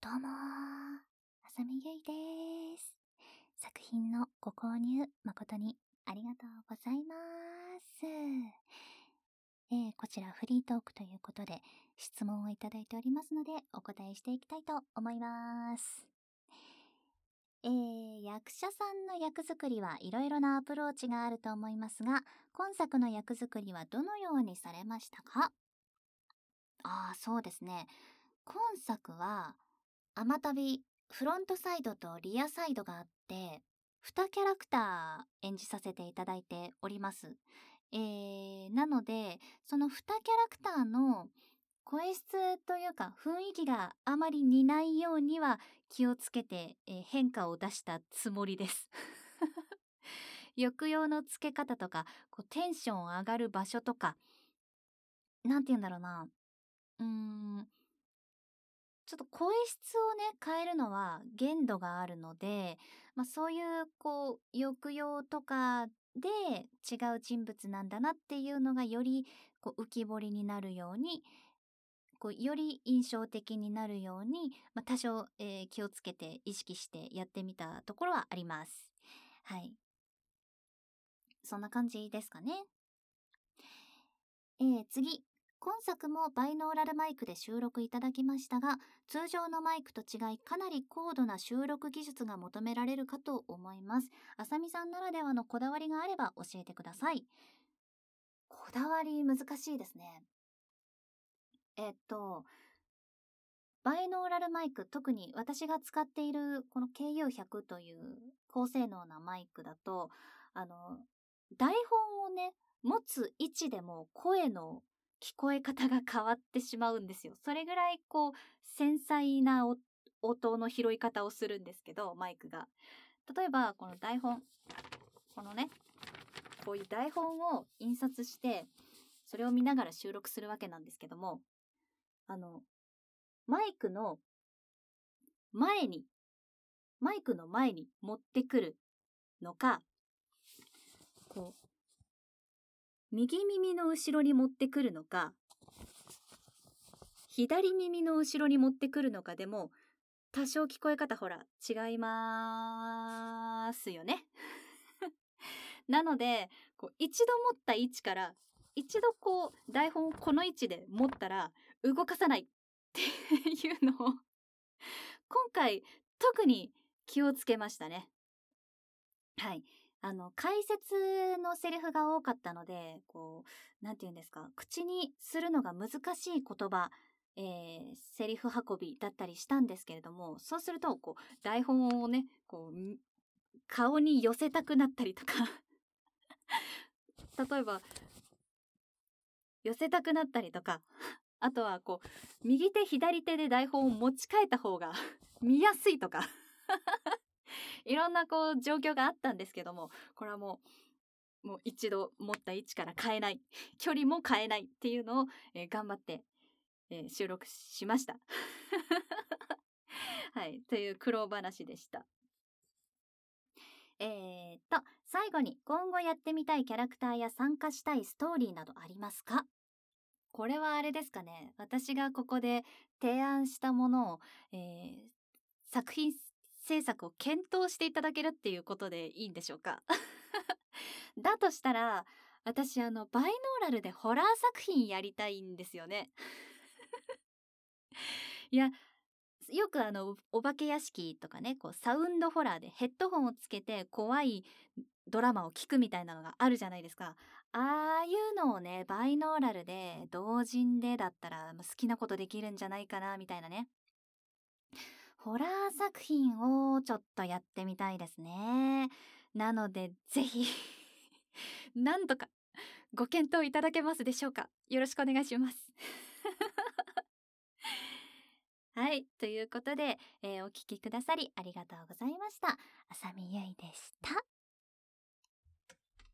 どうも浅見ゆいです。作品のご購入誠にありがとうございます。こちらフリートークということで質問をいただいておりますのでお答えしていきたいと思います。役者さんの役作りはいろいろなアプローチがあると思いますが、今作の役作りはどのようにされましたか？そうですね。今作はあまたびフロントサイドとリアサイドがあって2キャラクター演じさせていただいております。なのでその2キャラクターの声質というか雰囲気があまり似ないようには気をつけて、変化を出したつもりです。抑揚のつけ方とかテンション上がる場所とか、なんて言うんだろうな、うーんちょっと声質をね変えるのは限度があるので、そういう抑揚とかで違う人物なんだなっていうのがより浮き彫りになるように、より印象的になるように、多少、気をつけて意識してやってみたところはあります。はい、そんな感じですかね。次、今作もバイノーラルマイクで収録いただきましたが、通常のマイクと違いかなり高度な収録技術が求められるかと思います。あさみさんならではのこだわりがあれば教えてください。こだわり難しいですね。バイノーラルマイク、特に私が使っているこの KU100 という高性能なマイクだと、台本をね持つ位置でも声の聞こえ方が変わってしまうんですよ。それぐらい繊細な音の拾い方をするんですけど、マイクが例えばこの台本、このねこういう台本を印刷してそれを見ながら収録するわけなんですけども、マイクの前に持ってくるのか、右耳の後ろに持ってくるのか、左耳の後ろに持ってくるのかでも多少聞こえ方違いますよね。なので一度持った位置から一度台本をこの位置で持ったら動かさないっていうのを今回特に気をつけましたね。はい。解説のセリフが多かったので、なんて言うんですか、口にするのが難しい言葉、セリフ運びだったりしたんですけれども、そうすると台本をね顔に寄せたくなったりとか例えば寄せたくなったりとか、あとは右手左手で台本を持ち替えた方が見やすいとかいろんな状況があったんですけども、これはもう一度持った位置から変えない距離も変えないっていうのを、頑張って、収録しましたはいという苦労話でした。最後に今後やってみたいキャラクターや参加したいストーリーなどありますか？これはあれですかね、私がここで提案したものを、作品制作を検討していただけるっていうことでいいんでしょうか？だとしたら私バイノーラルでホラー作品やりたいんですよね。いや、よくお化け屋敷とかねサウンドホラーでヘッドホンをつけて怖いドラマを聞くみたいなのがあるじゃないですか。ああいうのをねバイノーラルで同人でだったら好きなことできるんじゃないかなみたいなね、ホラー作品をちょっとやってみたいですね。なのでぜひなんとかご検討いただけますでしょうか？よろしくお願いしますはい、ということで、お聞きくださりありがとうございました。あさみゆいでした。